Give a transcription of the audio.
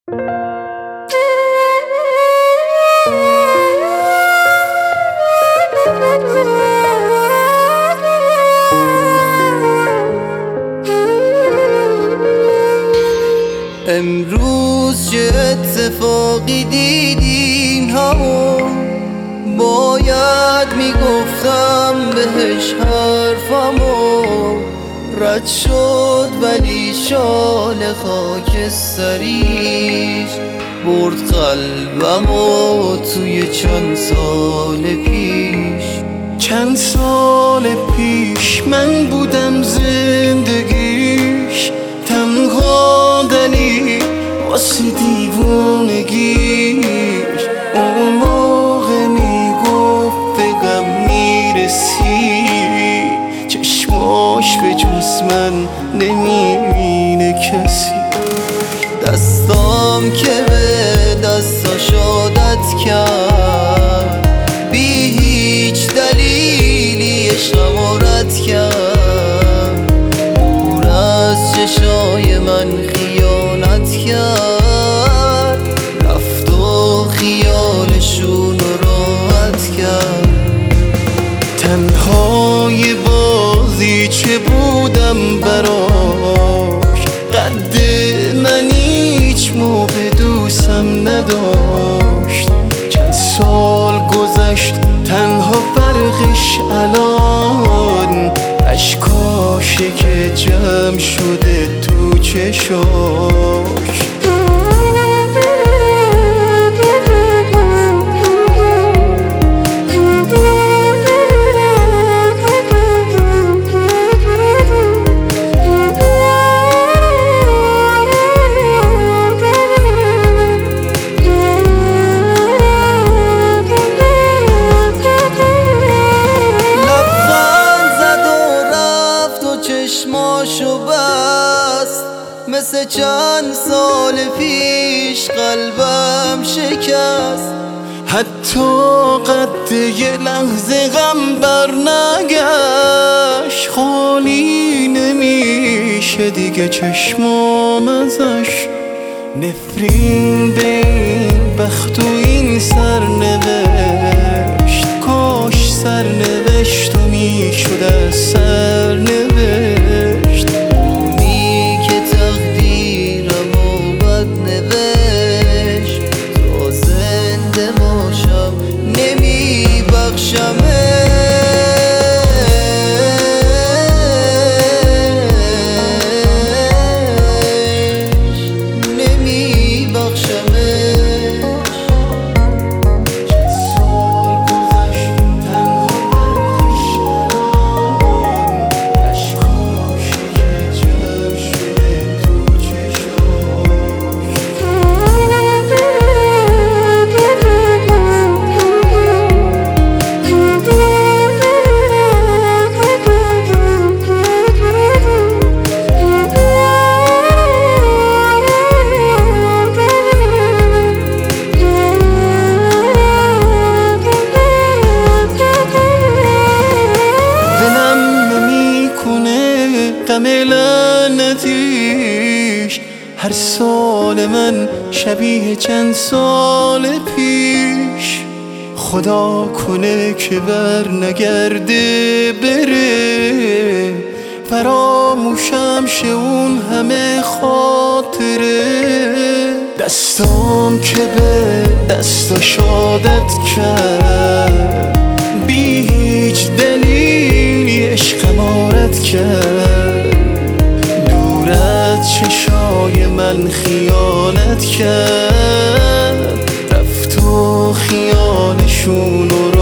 امروز چه اتفاقی دیدین همو باید میگفتم بهش حرفمو رد شد ولی شال خاکستریش برد قلبمو توی چند سال پیش. چند سال پیش من بودم زندگیش تنها دلیل واسه دیوونگیش. اون موقع میگفت به غم میرسی چشماش به جز من نمیبینه کسی. دستام که به دستاش عادت کرد بی هیچ دلیلی عشقمو رد کرد. دور از چشای من خیانت کرد رفت و خیالشون رو راحت کرد. تنهای بازی چه بودم براش قد من هیچ موقع دوستم نداشت. چند سال گذشت تنها فرقش الان اشکاشه که جمع شده تو چشاش. چشماشو بست مثل چند سال پیش قلبم شکست. حتی قد یه لحظه غم بر نگشت خالی نمیشه دیگه چشمام ازش. نفرین به این بخت و این سرنوشت کاش سرنوشت و میشد از سرنوشت. اونی که تقدیرمو بد نوشت تا زنده باشم نمیبخشمش. غم لعنتیش هر سال من شبیه چند سال پیش. خدا کنه که بر نگرده بره فراموشم شه اون همه خاطره. دستام که به دستاش عادت کرد بی هیچ دلیلی عشقم عارت کرد. دور از چشای من خیانت کرد رفت و خیالشون رو